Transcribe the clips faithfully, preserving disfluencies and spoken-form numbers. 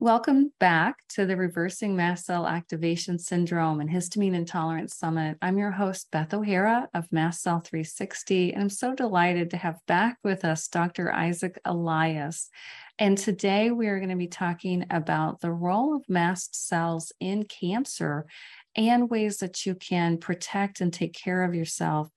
Welcome back to the Reversing Mast Cell Activation Syndrome and Histamine Intolerance Summit. I'm your host, Beth O'Hara of Mast Cell three sixty, and I'm so delighted to have back with us Doctor Isaac Elias. And today we are going to be talking about the role of mast cells in cancer and ways that you can protect and take care of yourself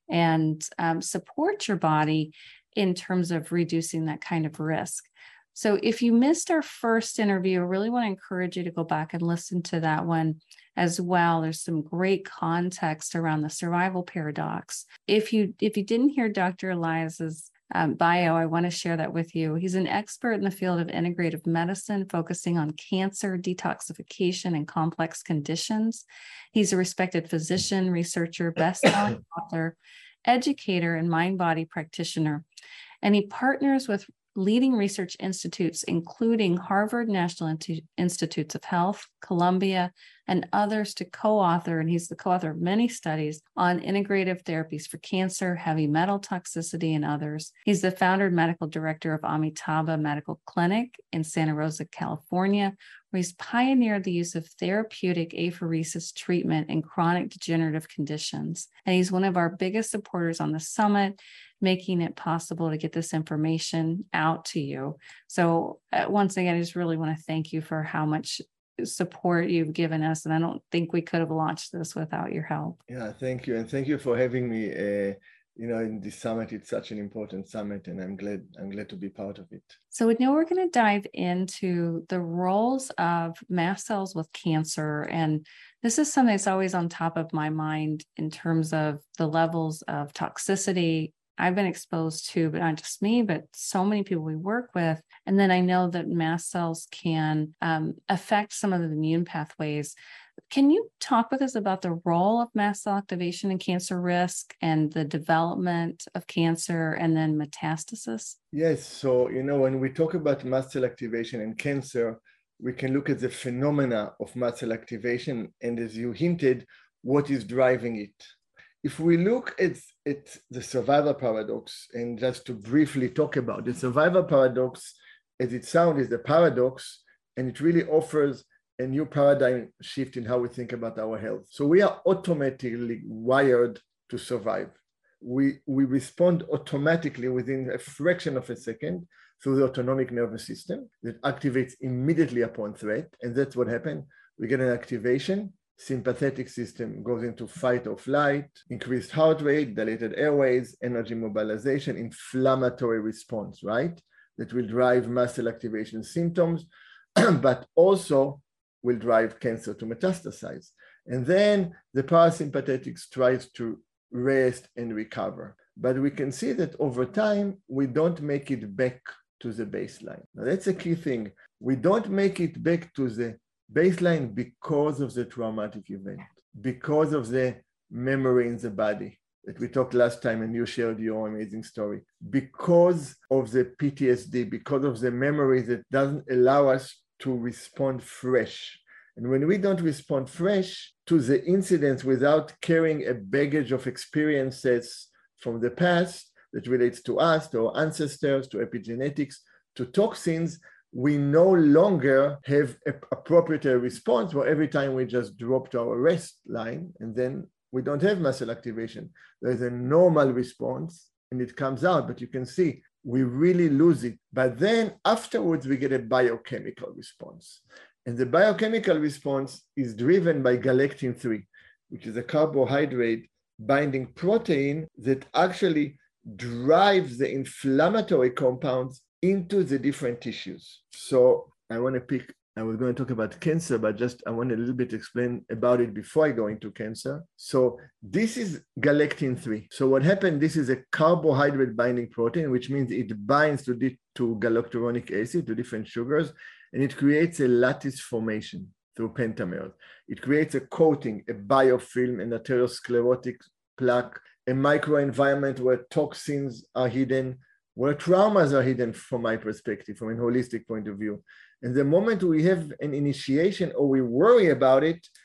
and um, support your body in terms of reducing that kind of risk. So if you missed our first interview, I really want to encourage you to go back and listen to that one as well. There's some great context around the survival paradox. If you if you didn't hear Doctor Elias's um, bio, I want to share that with you. He's an expert in the field of integrative medicine, focusing on cancer, detoxification, and complex conditions. He's a respected physician, researcher, best-selling author, educator, and mind-body practitioner. And he partners with leading research institutes, including Harvard National Institutes of Health, Columbia, and others to co-author, and he's the co-author of many studies on integrative therapies for cancer, heavy metal toxicity, and others. He's the founder and medical director of Amitabha Medical Clinic in Santa Rosa, California, where he's pioneered the use of therapeutic apheresis treatment in chronic degenerative conditions. And he's one of our biggest supporters on the summit, making it possible to get this information out to you. So uh, once again, I just really want to thank you for how much support you've given us. And I don't think we could have launched this without your help. Yeah, thank you. And thank you for having me, uh, you know, in this summit. It's such an important summit, and I'm glad, I'm glad to be part of it. So we know we're going to dive into the roles of mast cells with cancer. And this is something that's always on top of my mind in terms of the levels of toxicity I've been exposed to, but not just me, but so many people we work with. And then I know that mast cells can um, affect some of the immune pathways. Can you talk with us about the role of mast cell activation in cancer risk and the development of cancer and then metastasis? Yes. So, you know, when we talk about mast cell activation in cancer, we can look at the phenomena of mast cell activation. And as you hinted, what is driving it? If we look at, at the survival paradox, and just to briefly talk about the survival paradox, as it sounds, is a paradox, and it really offers a new paradigm shift in how we think about our health. So we are automatically wired to survive. We, we respond automatically within a fraction of a second through the autonomic nervous system that activates immediately upon threat. And that's what happened. We get an activation. Sympathetic system goes into fight or flight, increased heart rate, dilated airways, energy mobilization, inflammatory response, right? That will drive mast cell activation symptoms, but also will drive cancer to metastasize. And then the parasympathetic tries to rest and recover. But we can see that over time, we don't make it back to the baseline. Now, that's a key thing. We don't make it back to the baseline because of the traumatic event, because of the memory in the body that we talked last time and you shared your amazing story, because of the P T S D, because of the memory that doesn't allow us to respond fresh. And when we don't respond fresh to the incidents without carrying a baggage of experiences from the past that relates to us, to our ancestors, to epigenetics, to toxins, we no longer have an appropriate response where every time we just drop to our rest line and then we don't have mast cell activation. There's a normal response and it comes out, but you can see we really lose it. But then afterwards, we get a biochemical response. And the biochemical response is driven by galectin three, which is a carbohydrate binding protein that actually drives the inflammatory compounds into the different tissues. So I want to pick, I was going to talk about cancer, but just I want a little bit explain about it before I go into cancer. So this is galectin three. So what happened, this is a carbohydrate binding protein, which means it binds to, the, to galacturonic acid, to different sugars, and it creates a lattice formation through pentamers. It creates a coating, a biofilm, an atherosclerotic plaque, a microenvironment where toxins are hidden, where traumas are hidden from my perspective, from a holistic point of view. And the moment we have an initiation or we worry about it,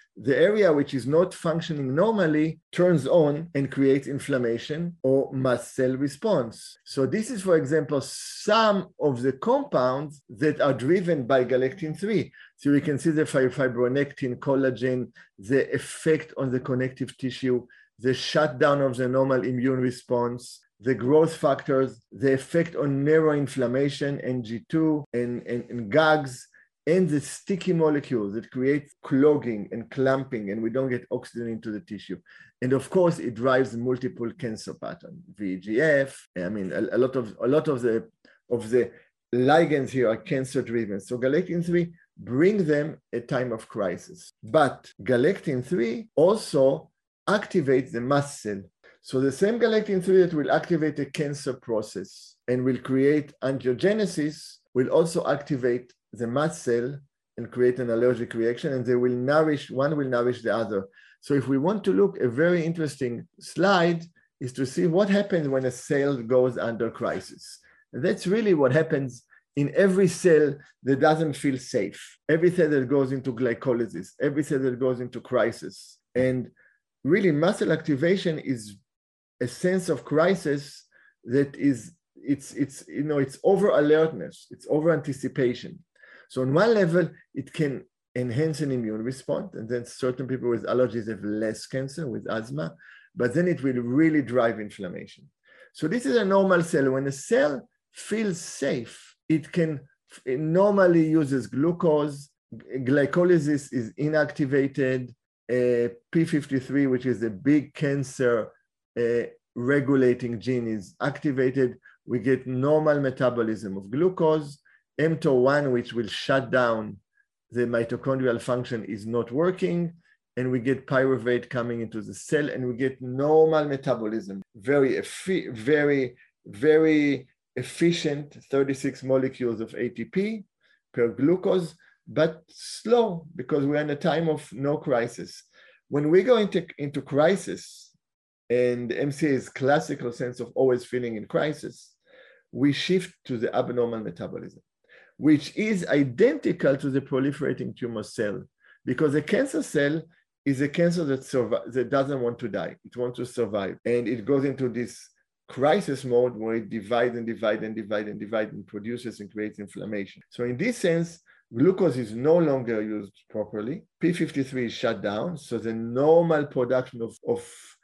the area which is not functioning normally turns on and creates inflammation or mast cell response. So this is, for example, some of the compounds that are driven by galectin three. So we can see the fibronectin, collagen, the effect on the connective tissue, the shutdown of the normal immune response, the growth factors, the effect on neuroinflammation, N G two, and, and, and G A Gs, and the sticky molecules that create clogging and clumping, and we don't get oxygen into the tissue. And of course, it drives multiple cancer patterns. V E G F, I mean, a, a lot of a lot of the of the ligands here are cancer driven. So galectin three bring them a time of crisis. But galectin three also activates the mast cell. So the same galectin three that will activate the cancer process and will create angiogenesis will also activate the mast cell and create an allergic reaction, and they will nourish, one will nourish the other. So if we want to look, a very interesting slide is to see what happens when a cell goes under crisis. And that's really what happens in every cell that doesn't feel safe, every cell that goes into glycolysis, every cell that goes into crisis. And really, mast cell activation is a sense of crisis that is, it's, it's you know, it's over alertness, it's over anticipation. So on one level, it can enhance an immune response, and then certain people with allergies have less cancer, with asthma, but then it will really drive inflammation. So this is a normal cell. When a cell feels safe, it can, it normally uses glucose, glycolysis is inactivated, uh, P fifty-three, which is a big cancer uh, regulating gene, is activated. We get normal metabolism of glucose. mTOR one, which will shut down the mitochondrial function, is not working, and we get pyruvate coming into the cell, and we get normal metabolism. Very, very, very efficient, thirty-six molecules of A T P per glucose, but slow because we're in a time of no crisis. When we go into, into crisis, and M C A's classical sense of always feeling in crisis, we shift to the abnormal metabolism, which is identical to the proliferating tumor cell, because a cancer cell is a cancer that, survive, that doesn't want to die. It wants to survive. And it goes into this crisis mode where it divides and divides and divides and divides and produces and creates inflammation. So in this sense, glucose is no longer used properly. P fifty-three is shut down. So the normal production of, of,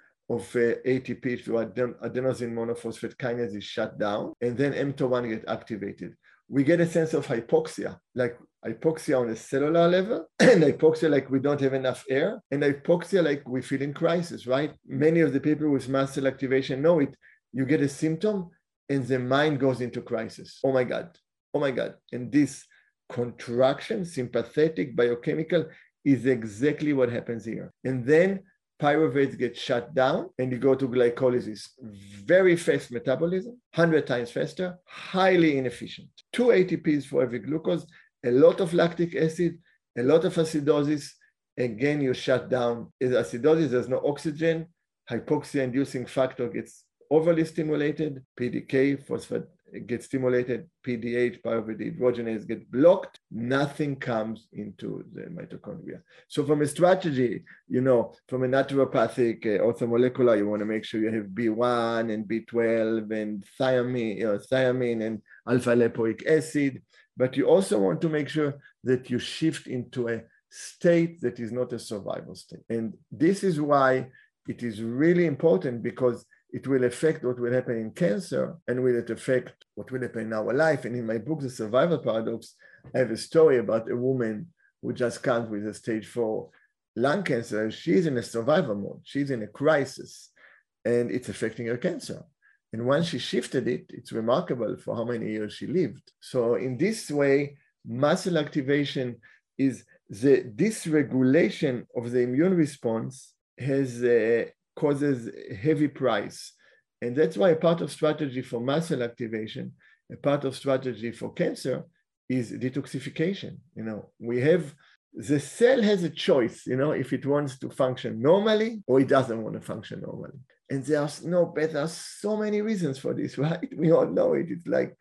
of uh, A T P through aden adenosine monophosphate kinase is shut down. And then mTOR one gets activated. We get a sense of hypoxia, like hypoxia on a cellular level, and hypoxia like we don't have enough air, and hypoxia like we feel in crisis, right? Many of the people with mast cell activation know it. You get a symptom and the mind goes into crisis. Oh my God, oh my God. And this contraction, sympathetic, biochemical, is exactly what happens here. And then pyruvates get shut down and you go to glycolysis. Very fast metabolism, one hundred times faster, highly inefficient. Two A T Ps for every glucose, a lot of lactic acid, a lot of acidosis. Again, you shut down. Is acidosis, there's no oxygen. Hypoxia-inducing factor gets overly stimulated. P D K, phosphate, gets stimulated. P D H, pyruvate dehydrogenase, get blocked. Nothing comes into the mitochondria. So from a strategy, you know, from a naturopathic, uh, orthomolecular, you want to make sure you have B one and B twelve and thiamine, you know, thiamine and alpha-lipoic acid. But you also want to make sure that you shift into a state that is not a survival state. And this is why it is really important, because it will affect what will happen in cancer, and will it affect what will happen in our life. And in my book, The Survival Paradox, I have a story about a woman who just comes with a stage four lung cancer. She's in a survival mode. She's in a crisis, and it's affecting her cancer. And once she shifted it, it's remarkable for how many years she lived. So in this way, muscle activation is the dysregulation of the immune response has uh, causes heavy price. And that's why a part of strategy for muscle activation, a part of strategy for cancer is detoxification. You know, we have, the cell has a choice, you know, if it wants to function normally or it doesn't want to function normally. And there are no, but there are so many reasons for this, right? We all know it. It's like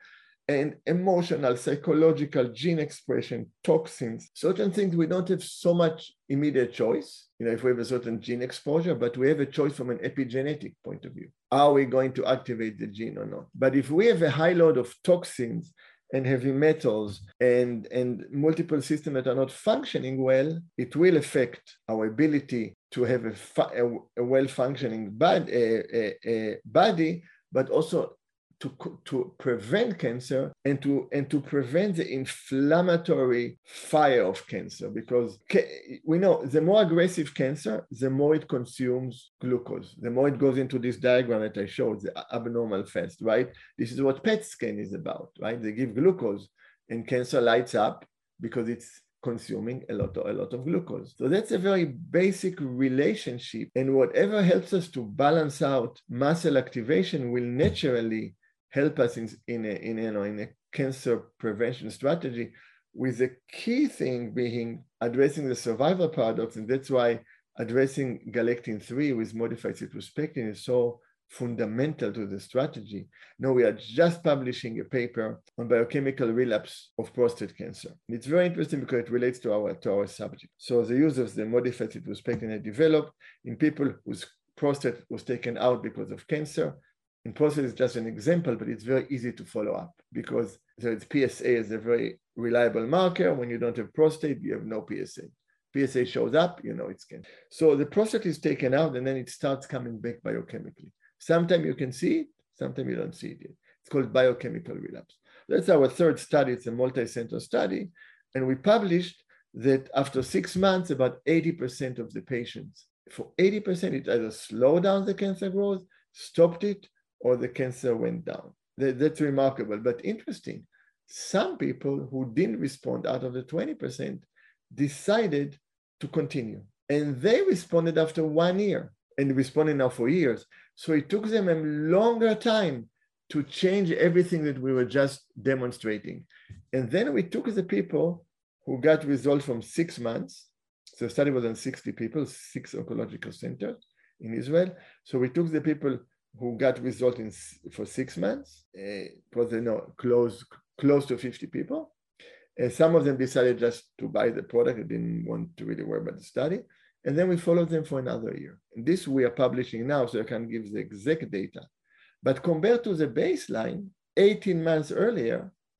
and emotional, psychological, gene expression, toxins, certain things we don't have so much immediate choice, you know, if we have a certain gene exposure, but we have a choice from an epigenetic point of view. Are we going to activate the gene or not? But if we have a high load of toxins and heavy metals and, and multiple systems that are not functioning well, it will affect our ability to have a, a, a well-functioning body, a, a, a body, but also To, to prevent cancer and to, and to prevent the inflammatory fire of cancer, because ca- we know the more aggressive cancer, the more it consumes glucose, the more it goes into this diagram that I showed, the abnormal fast, right? This is what P E T scan is about, right? They give glucose and cancer lights up because it's consuming a lot, of, a lot of glucose. So that's a very basic relationship. And whatever helps us to balance out muscle activation will naturally help us in, in, a, in, you know, in a cancer prevention strategy, with the key thing being addressing the survival paradox. And that's why addressing galectin three with modified cytospectin is so fundamental to the strategy. Now we are just publishing a paper on biochemical relapse of prostate cancer. And it's very interesting because it relates to our, to our subject. So the use of the modified cytospectin are developed in people whose prostate was taken out because of cancer. And prostate is just an example, but it's very easy to follow up because there's P S A is a very reliable marker. When you don't have prostate, you have no P S A. P S A shows up, you know it's cancer. So the prostate is taken out and then it starts coming back biochemically. Sometimes you can see it, sometimes you don't see it yet. It's called biochemical relapse. That's our third study. It's a multi-center study. And we published that after six months, about eighty percent of the patients, for eighty percent, it either slowed down the cancer growth, stopped it, or the cancer went down. That, that's remarkable, but interesting. Some people who didn't respond out of the twenty percent decided to continue. And they responded after one year and responded now for years. So it took them a longer time to change everything that we were just demonstrating. And then we took the people who got results from six months. So the study was on sixty people, six oncological centers in Israel. So we took the people who got result in for six months, uh, was you know close close to fifty people. Uh, some of them decided just to buy the product and didn't want to really worry about the study. And then we followed them for another year. And this we are publishing now, so I can give the exact data. But compared to the baseline, eighteen months earlier,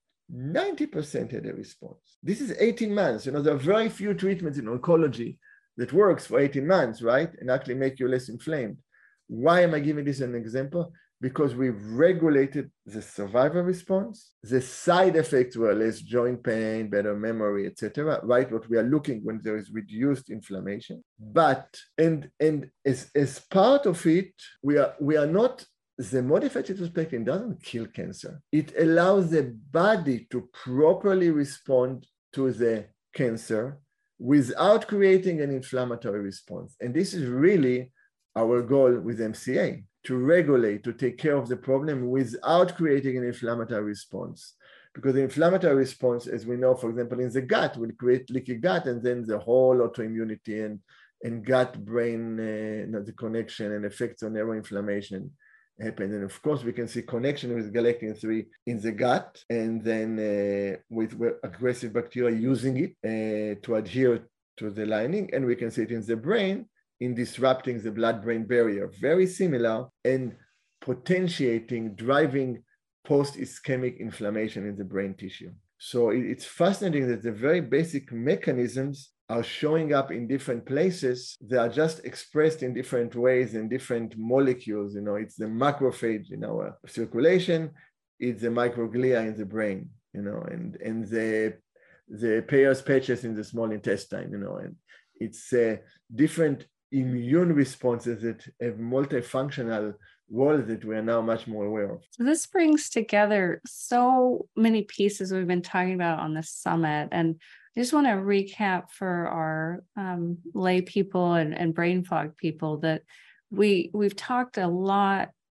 ninety percent had a response. This is eighteen months. You know, there are very few treatments in oncology that works for eighteen months, right? And actually make you less inflamed. Why am I giving this as an example? Because we've regulated the survival response. The side effects were less joint pain, better memory, et cetera. Right? What we are looking when there is reduced inflammation. But and and as, as part of it, we are we are not. The modified cytospectin doesn't kill cancer. It allows the body to properly respond to the cancer without creating an inflammatory response. And this is really our goal with M C A, to regulate, to take care of the problem without creating an inflammatory response. Because the inflammatory response, as we know, for example, in the gut, will create leaky gut, and then the whole autoimmunity and, and gut-brain, uh, the connection and effects on neuroinflammation happen. And of course, we can see connection with galectin three in the gut, and then uh, with aggressive bacteria using it uh, to adhere to the lining, and we can see it in the brain, in disrupting the blood-brain barrier, very similar, and potentiating, driving post-ischemic inflammation in the brain tissue. So it's fascinating that the very basic mechanisms are showing up in different places. They are just expressed in different ways in different molecules. You know, it's the macrophage in our circulation, it's the microglia in the brain, you know, and, and the, the Peyer's patches in the small intestine, you know, and it's uh, different immune responses that have multifunctional roles that we are now much more aware of. So this brings together so many pieces we've been talking about on this summit. And I just want to recap for our um, lay people and, and brain fog people that we, we've talked a lot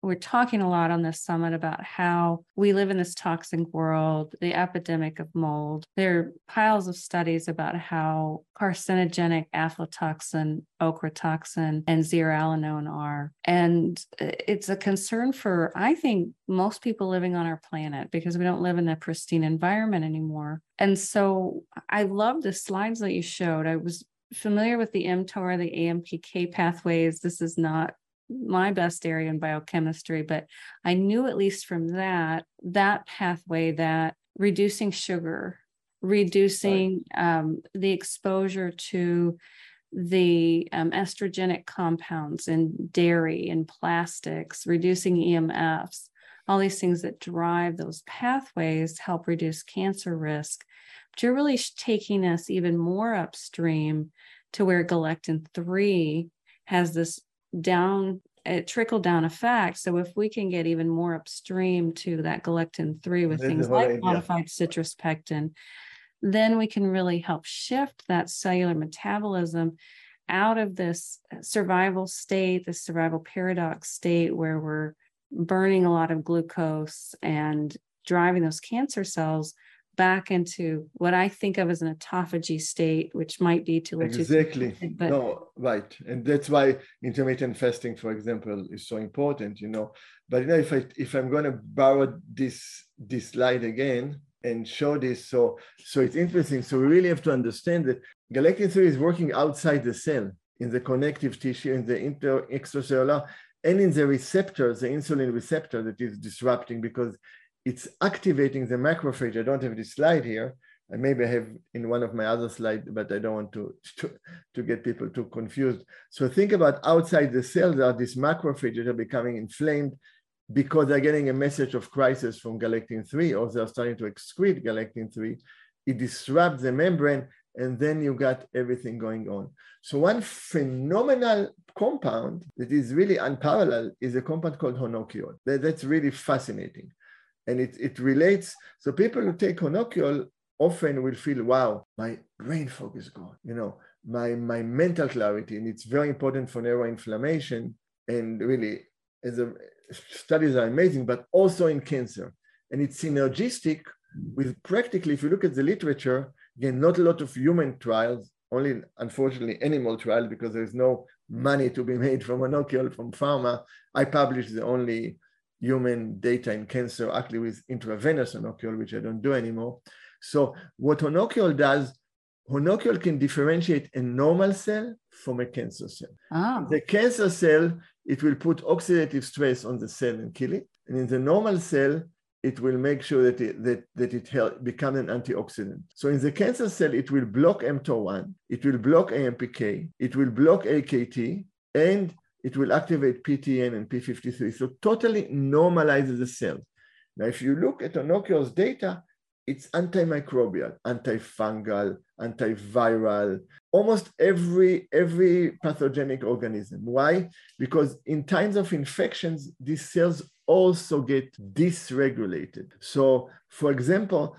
we're talking a lot on this summit about how we live in this toxic world, the epidemic of mold. There are piles of studies about how carcinogenic aflatoxin, ochratoxin, and zearalenone are. And it's a concern for, I think, most people living on our planet because we don't live in a pristine environment anymore. And so I love the slides that you showed. I was familiar with the mTOR, the A M P K pathways. This is not my best area in biochemistry, but I knew at least from that, that pathway that reducing sugar, reducing right. um, the exposure to the um, estrogenic compounds in dairy and plastics, reducing E M Fs, all these things that drive those pathways help reduce cancer risk. But you're really taking us even more upstream to where galectin three has this down, a trickle down effect. So if we can get even more upstream to that galectin three with things like idea. modified citrus pectin, then we can really help shift that cellular metabolism out of this survival state, this survival paradox state where we're burning a lot of glucose and driving those cancer cells back into what I think of as an autophagy state, which might be to what exactly. you but no, right. And that's why intermittent fasting, for example, is so important, you know. But you know, if I if I'm going to borrow this this slide again and show this, so so it's interesting. So we really have to understand that galectin three is working outside the cell, in the connective tissue, in the inter extracellular, and in the receptor, the insulin receptor that is disrupting because it's activating the macrophage. I don't have this slide here. And maybe I have in one of my other slides, but I don't want to, to, to get people too confused. So think about outside the cell, there are these macrophages that are becoming inflamed because they're getting a message of crisis from galectin three, or they're starting to excrete galectin three. It disrupts the membrane, and then you got everything going on. So one phenomenal compound that is really unparalleled is a compound called honokiol. That, that's really fascinating. And it, it relates, so people who take honokiol often will feel, wow, my brain fog is gone, you know, my, my mental clarity, and it's very important for neuroinflammation. And really, as a, studies are amazing, but also in cancer. And it's synergistic with practically, if you look at the literature, again, not a lot of human trials, only unfortunately animal trials, because there's no money to be made from honokiol from pharma. I published the only human data in cancer, actually with intravenous honokiol, which I don't do anymore. So what honokiol does, honokiol can differentiate a normal cell from a cancer cell. Oh. The cancer cell, it will put oxidative stress on the cell and kill it. And in the normal cell, it will make sure that it, that, that it help become an antioxidant. So in the cancer cell, it will block mTOR one, it will block A M P K, it will block A K T, and it will activate P T N and P fifty-three. So totally normalizes the cell. Now, if you look at honokiol's data, it's antimicrobial, antifungal, antiviral, almost every, every pathogenic organism. Why? Because in times of infections, these cells also get dysregulated. So, for example,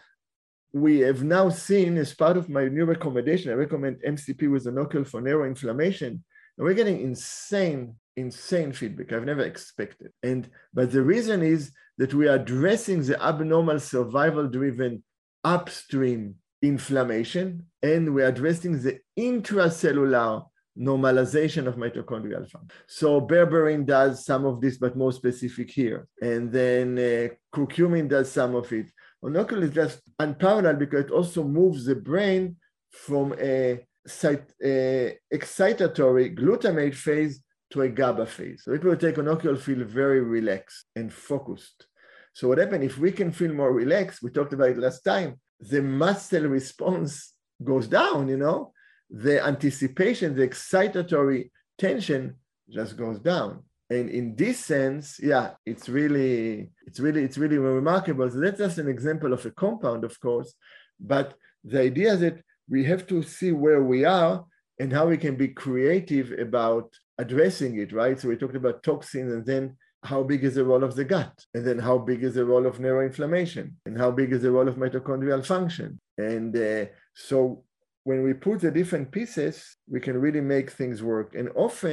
we have now seen, as part of my new recommendation, I recommend M C P with honokiol for neuroinflammation. And we're getting insane, insane feedback I've never expected. And but the reason is that we are addressing the abnormal survival-driven upstream inflammation, and we're addressing the intracellular normalization of mitochondrial function. So berberine does some of this, but more specific here. And then uh, curcumin does some of it. Honokiol is just unparalleled because it also moves the brain from a Site, uh, excitatory glutamate phase to a GABA phase. So people who take honokiol feel very relaxed and focused. So what happens if we can feel more relaxed? We talked about it last time. The mast cell response goes down, you know, the anticipation, the excitatory tension just goes down. And in this sense, yeah, it's really, it's really, it's really remarkable. So that's just an example of a compound, of course, but the idea that we have to see where we are and how we can be creative about addressing it, right? So we talked about toxins, and then how big is the role of the gut? And then how big is the role of neuroinflammation? And how big is the role of mitochondrial function? And uh, so when we put the different pieces, we can really make things work. And often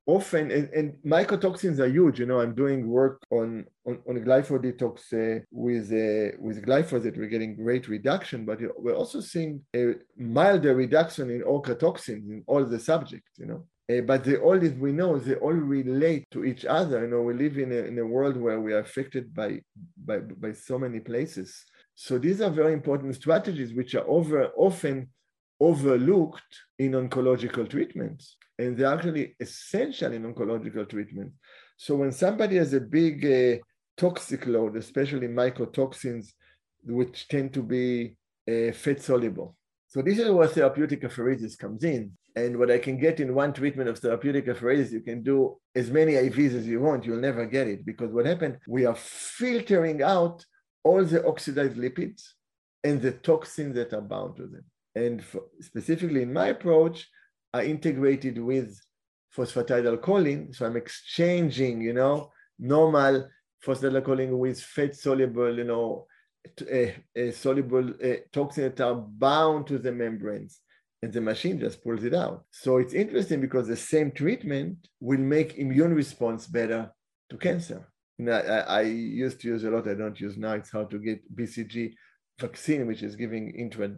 often, and, and mycotoxins are huge. You know, I'm doing work on, on, on glyphosate detox uh, with, uh, with glyphosate. We're getting great reduction, but we're also seeing a milder reduction in ochratoxins in all the subjects, you know. Uh, but they all, as we know, they all relate to each other. You know, we live in a, in a world where we are affected by, by, by so many places. So these are very important strategies which are over, often overlooked in oncological treatments. And they're actually essential in oncological treatment. So when somebody has a big uh, toxic load, especially mycotoxins, which tend to be uh, fat soluble. So this is where therapeutic apheresis comes in. And what I can get in one treatment of therapeutic apheresis, you can do as many I Vs as you want, you'll never get it. Because what happened, we are filtering out all the oxidized lipids and the toxins that are bound to them. And for, specifically in my approach, I integrated with phosphatidylcholine. So I'm exchanging, you know, normal phosphatidylcholine with fat-soluble, you know, uh, uh, soluble uh, toxins that are bound to the membranes. And the machine just pulls it out. So it's interesting because the same treatment will make immune response better to cancer. You know, I, I used to use a lot, I don't use now, it's how to get B C G vaccine, which is giving intra,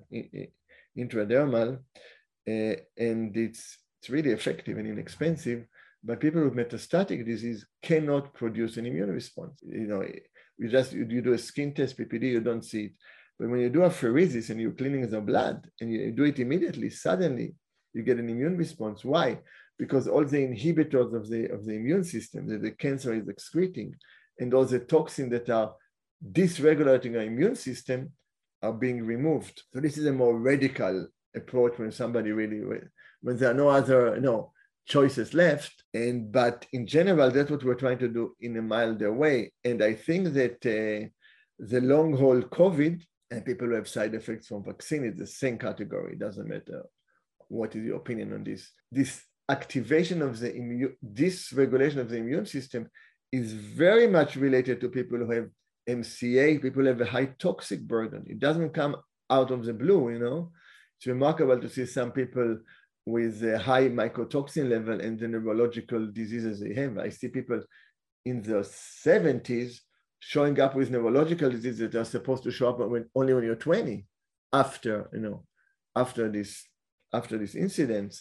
intradermal, uh, and it's, it's really effective and inexpensive, but people with metastatic disease cannot produce an immune response. You know, you just, you, you do a skin test, P P D, you don't see it. But when you do apheresis and you're cleaning the blood and you do it immediately, suddenly you get an immune response. Why? Because all the inhibitors of the, of the immune system that the cancer is excreting and all the toxins that are dysregulating our immune system are being removed. So this is a more radical approach when somebody really, when there are no other you know, choices left. And but in general, that's what we're trying to do in a milder way. And I think that uh, the long haul COVID and people who have side effects from vaccine is the same category. It doesn't matter what is your opinion on this. This activation of the immune, dysregulation of the immune system is very much related to people who have M C A, people who have a high toxic burden. It doesn't come out of the blue, you know. It's remarkable to see some people with a high mycotoxin level and the neurological diseases they have. I see people in their seventies showing up with neurological diseases that are supposed to show up when, only when you're twenty, after, you know, after this, after this incidents.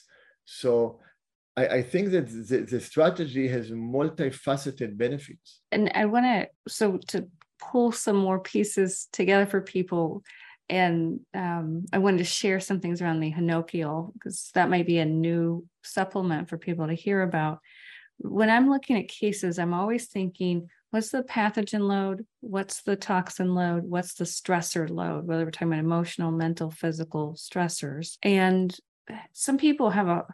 So I, I think that the, the strategy has multifaceted benefits. And I want to, so to pull some more pieces together for people, and um, I wanted to share some things around the Hinokial, because that might be a new supplement for people to hear about. When I'm looking at cases, I'm always thinking, what's the pathogen load? What's the toxin load? What's the stressor load? Whether we're talking about emotional, mental, physical stressors. And some people have a,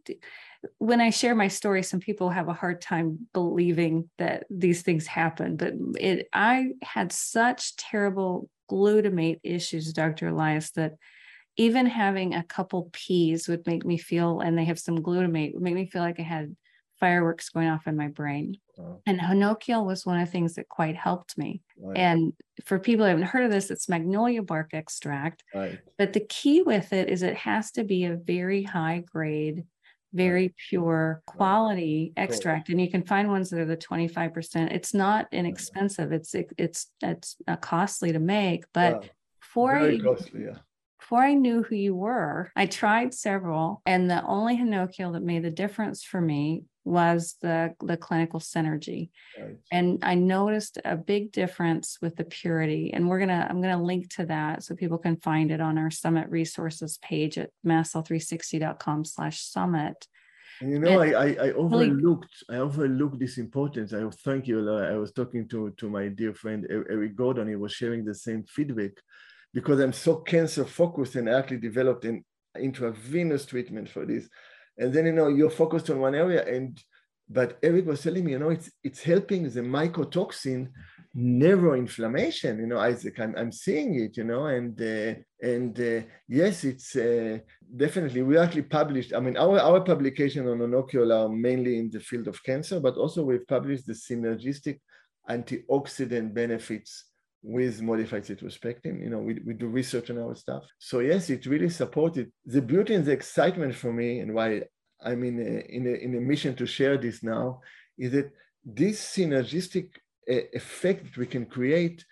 when I share my story, some people have a hard time believing that these things happen. But it, I had such terrible glutamate issues, Doctor Elias, that even having a couple peas would make me feel, and they have some glutamate, would make me feel like I had fireworks going off in my brain. Wow. And Hinokial was one of the things that quite helped me. Right. And for people who haven't heard of this, it's magnolia bark extract. Right. But the key with it is it has to be a very high grade, very right. pure quality right. extract. Cool. And you can find ones that are the twenty-five percent. It's not inexpensive. It's it, it's it's uh, costly to make, but yeah. for very I, costly, yeah. Before I knew who you were, I tried several, and the only Hinokial that made the difference for me was the, the clinical synergy. Right. And I noticed a big difference with the purity. And we're gonna, I'm gonna link to that so people can find it on our Summit resources page at mastcell three sixty dot com slash summit. And you know, and I, I, I overlooked, I overlooked this importance. I thank you. I was talking to, to my dear friend, Eric Gordon. He was sharing the same feedback. Because I'm so cancer focused, and I actually developed an intravenous treatment for this. And then, you know, you're focused on one area, and but Eric was telling me, you know, it's it's helping the mycotoxin neuroinflammation. You know, Isaac, I'm I'm seeing it, you know, and uh, and uh, yes, it's uh, definitely, we actually published. I mean, our our publication on Hinokial are mainly in the field of cancer, but also we've published the synergistic antioxidant benefits with modified cytospectin. You know, we, we do research on our stuff. So yes, it really supported. The beauty and the excitement for me, and why I'm in a, in a, in a mission to share this now, is that this synergistic uh, effect that we can create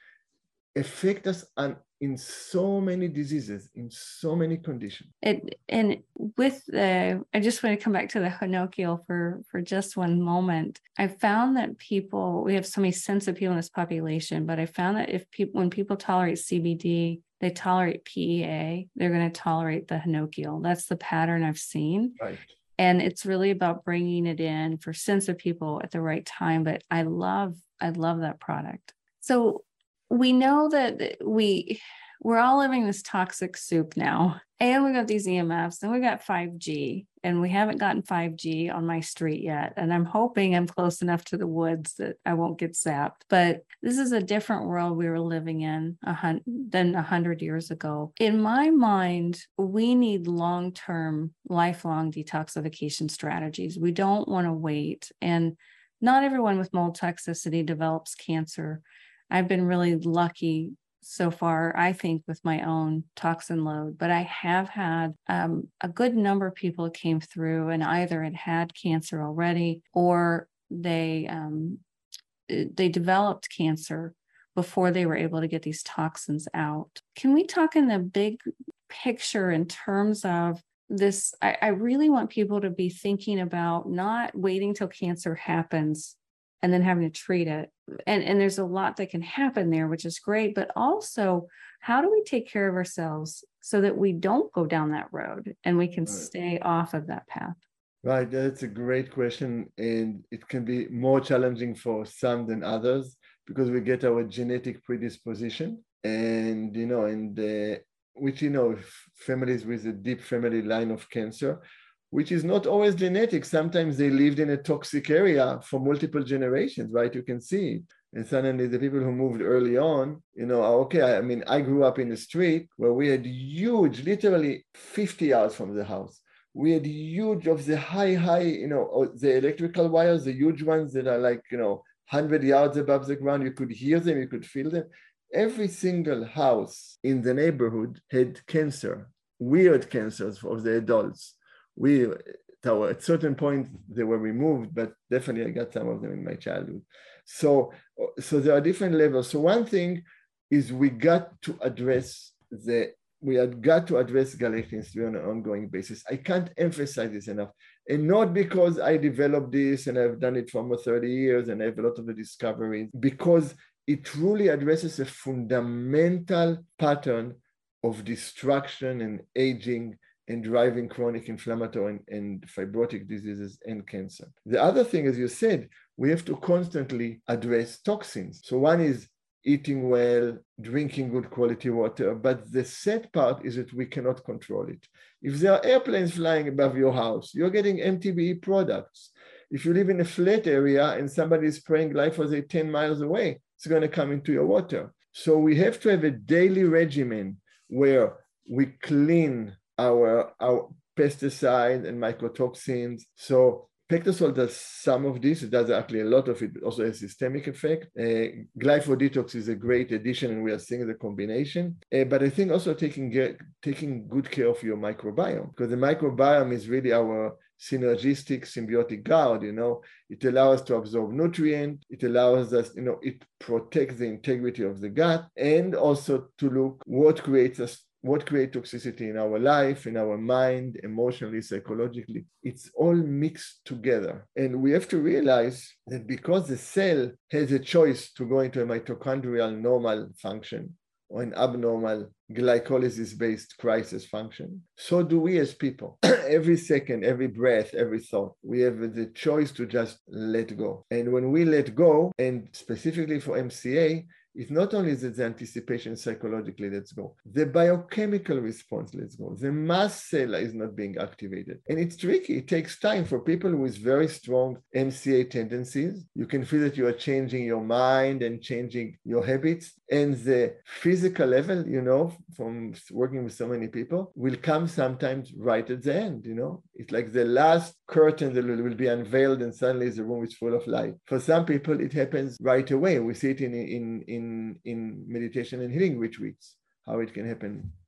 affect us on, in so many diseases, in so many conditions. It, and with the, I just want to come back to the Hinokial for, for just one moment. I found that people, we have so many sensitive people in this population, but I found that if people, when people tolerate C B D, they tolerate P E A, they're going to tolerate the Hinokial. That's the pattern I've seen. Right. And it's really about bringing it in for sensitive people at the right time. But I love, I love that product. So we know that we, we're all living this toxic soup now. And we got these E M Fs, and we got five G, and we haven't gotten five G on my street yet. And I'm hoping I'm close enough to the woods that I won't get zapped. But this is a different world we were living in a hun- than a hundred years ago. In my mind, we need long-term, lifelong detoxification strategies. We don't want to wait. And not everyone with mold toxicity develops cancer. I've been really lucky so far, I think, with my own toxin load, but I have had um, a good number of people who came through and either had had cancer already, or they um, they developed cancer before they were able to get these toxins out. Can we talk in the big picture in terms of this? I, I really want people to be thinking about not waiting till cancer happens and then having to treat it. And, and there's a lot that can happen there, which is great, but also how do we take care of ourselves so that we don't go down that road and we can Right. stay off of that path? Right, that's a great question. And it can be more challenging for some than others because we get our genetic predisposition. And, you know, and uh, which, you know, families with a deep family line of cancer, which is not always genetic. Sometimes they lived in a toxic area for multiple generations, right? You can see it. And suddenly the people who moved early on, you know, are okay. I mean, I grew up in a street where we had huge, literally fifty yards from the house. We had huge of the high, high, you know, the electrical wires, the huge ones that are like, you know, one hundred yards above the ground. You could hear them, you could feel them. Every single house in the neighborhood had cancer, weird cancers of the adults. We, at a certain point, they were removed, but definitely I got some of them in my childhood. So, so there are different levels. So one thing is we got to address the, we had got to address Galectin three on an ongoing basis. I can't emphasize this enough. And not because I developed this and I've done it for almost thirty years and I have a lot of the discoveries, because it truly addresses a fundamental pattern of destruction and aging and driving chronic inflammatory and, and fibrotic diseases and cancer. The other thing, as you said, we have to constantly address toxins. So one is eating well, drinking good quality water, but the sad part is that we cannot control it. If there are airplanes flying above your house, you're getting M T B E products. If you live in a flat area and somebody is spraying glyphosate ten miles away, it's going to come into your water. So we have to have a daily regimen where we clean our, our pesticides and mycotoxins. So Pectosol does some of this. It does actually a lot of it, also a systemic effect. Uh, Glyphodetox is a great addition, and we are seeing the combination. Uh, but I think also taking, taking good care of your microbiome, because the microbiome is really our synergistic symbiotic guard. You know, it allows us to absorb nutrient. It allows us, you know, it protects the integrity of the gut, and also to look what creates us what creates toxicity in our life, in our mind, emotionally, psychologically. It's all mixed together. And we have to realize that because the cell has a choice to go into a mitochondrial normal function or an abnormal glycolysis-based crisis function, so do we as people. Every second, every breath, every thought, we have the choice to just let go. And when we let go, and specifically for M C A, it's not only that the anticipation psychologically, let's go, the biochemical response, let's go, the mast cell is not being activated. And it's tricky. It takes time for people with very strong M C A tendencies. You can feel that you are changing your mind and changing your habits. And the physical level, you know, from working with so many people, will come sometimes right at the end, you know. It's like the last curtain that will be unveiled and suddenly the room is full of light. For some people, it happens right away. We see it in, in, in, in meditation and healing retreats, how it can happen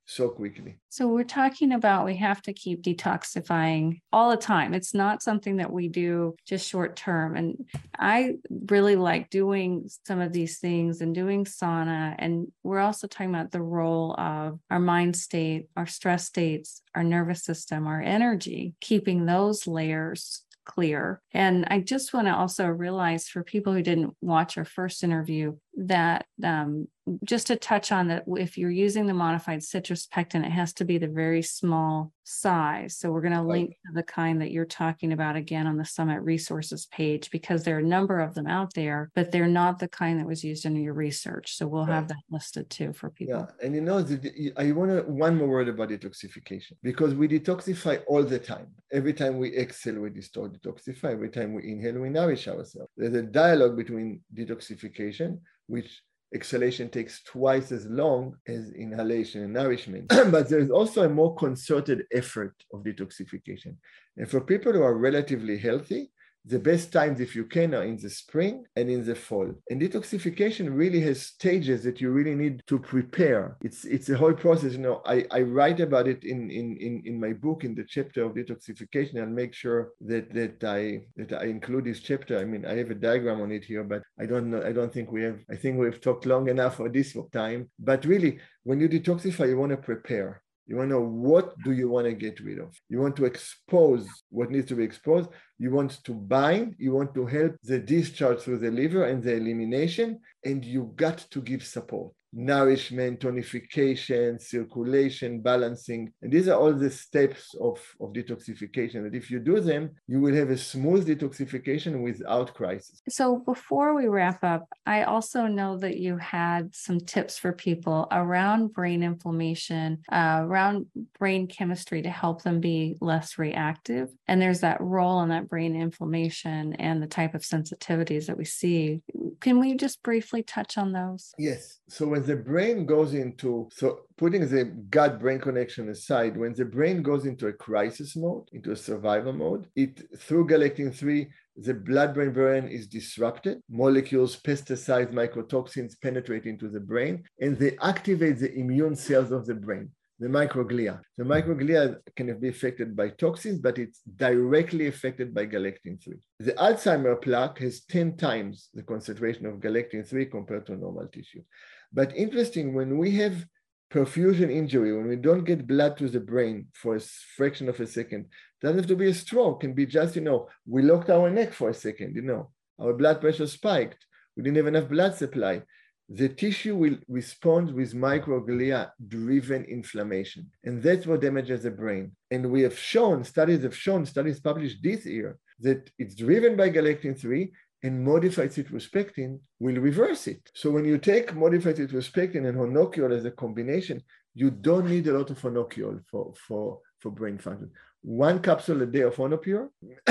so quickly. So we're talking about we have to keep detoxifying all the time. It's not something that we do just short term. And I really like doing some of these things and doing sauna. And we're also talking about the role of our mind state, our stress states, our nervous system, our energy, keeping those layers clear. And I just want to also realize for people who didn't watch our first interview that um, just to touch on that, if you're using the modified citrus pectin, it has to be the very small size. So we're going to link to the kind that you're talking about again on the Summit Resources page, because there are a number of them out there, but they're not the kind that was used in your research. So we'll have that listed too for people. Yeah, and you know, the, I want to one more word about detoxification, because we detoxify all the time. Every time we exhale, we distort, detoxify. Every time we inhale, we nourish ourselves. There's a dialogue between detoxification, which exhalation takes twice as long as inhalation and nourishment. But there's also a more concerted effort of detoxification. And for people who are relatively healthy, the best times, if you can, are in the spring and in the fall. And detoxification really has stages that you really need to prepare. It's it's a whole process. You know, I, I write about it in, in, in, in my book, in the chapter of detoxification. I'll make sure that that I that I include this chapter. I mean, I have a diagram on it here, but I don't know. I don't think we have. I think we've talked long enough for this time. But really, when you detoxify, you want to prepare. You want to know, what do you want to get rid of? You want to expose what needs to be exposed. You want to bind. You want to help the discharge through the liver and the elimination. And you got to give support. Nourishment, tonification, circulation, balancing. And these are all the steps of, of detoxification. And if you do them, you will have a smooth detoxification without crisis. So before we wrap up, I also know that you had some tips for people around brain inflammation, uh, around brain chemistry to help them be less reactive. And there's that role in that brain inflammation and the type of sensitivities that we see. Can we just briefly touch on those? Yes. So when the brain goes into, so putting the gut-brain connection aside, when the brain goes into a crisis mode, into a survival mode, it through galectin three, the blood-brain barrier is disrupted. Molecules, pesticides, mycotoxins penetrate into the brain, and they activate the immune cells of the brain, the microglia. The microglia can be affected by toxins, but it's directly affected by galectin three. The Alzheimer plaque has ten times the concentration of galectin three compared to normal tissue. But interesting, when we have perfusion injury, when we don't get blood to the brain for a fraction of a second, doesn't have to be a stroke, can be just, you know, we locked our neck for a second, you know, our blood pressure spiked, we didn't have enough blood supply. The tissue will respond with microglia-driven inflammation. And that's what damages the brain. And we have shown, studies have shown, studies published this year, that it's driven by galectin three, and modified citrospectin will reverse it. So when you take modified citrospectin and honokiol as a combination, you don't need a lot of honokiol for, for, for brain function. One capsule a day of Honopure,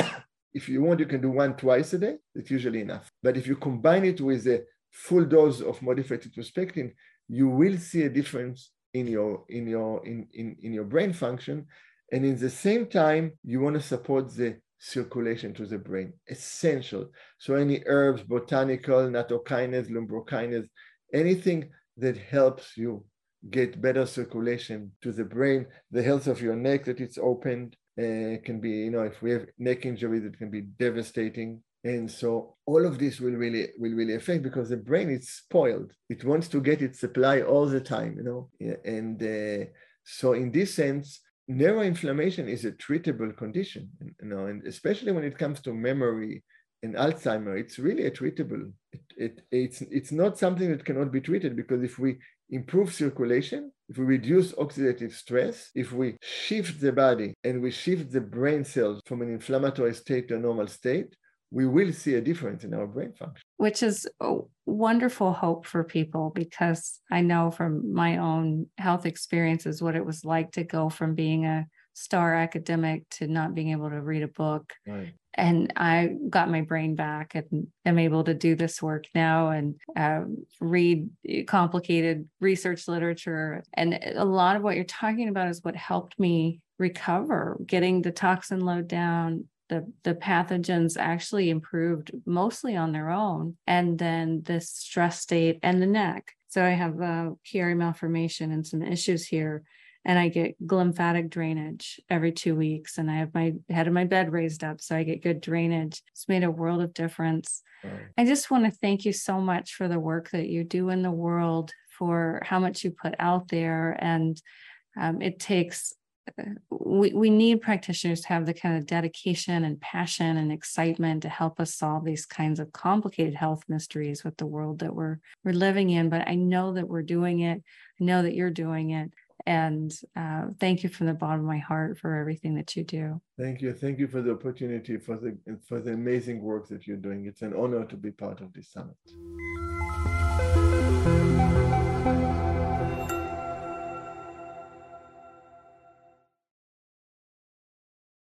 if you want, you can do one twice a day. It's usually enough. But if you combine it with a full dose of modified citrospectin, you will see a difference in your in your in, in, in your brain function. And in the same time, you want to support the circulation to the brain, essential. So any herbs, botanical, nattokinase, lumbrokinase, anything that helps you get better circulation to the brain, the health of your neck, that it's opened, uh, can be, you know, if we have neck injuries, it can be devastating. And so all of this will really will really affect, because the brain is spoiled. It wants to get its supply all the time, you know. And uh, so in this sense, neuroinflammation is a treatable condition, you know, and especially when it comes to memory and Alzheimer, it's really a treatable. It, it, it's, it's not something that cannot be treated, because if we improve circulation, if we reduce oxidative stress, if we shift the body and we shift the brain cells from an inflammatory state to a normal state, we will see a difference in our brain function. Which is a wonderful hope for people, because I know from my own health experiences what it was like to go from being a star academic to not being able to read a book. Right. And I got my brain back and am able to do this work now and uh, read complicated research literature. And a lot of what you're talking about is what helped me recover, getting the toxin load down. The, the pathogens actually improved mostly on their own. And then the stress state and the neck. So I have uh, Chiari malformation and some issues here. and I get lymphatic drainage every two weeks. And I have my head of my bed raised up, so I get good drainage. It's made a world of difference. Right. I just want to thank you so much for the work that you do in the world, for how much you put out there. And um, it takes, we, we need practitioners to have the kind of dedication and passion and excitement to help us solve these kinds of complicated health mysteries with the world that we're, we're living in. But I know that we're doing it. I know that you're doing it. And uh, thank you from the bottom of my heart for everything that you do. Thank you. Thank you for the opportunity, for the, for the amazing work that you're doing. It's an honor to be part of this summit.